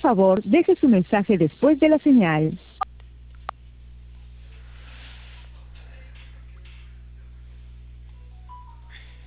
favor, deje su mensaje después de la señal.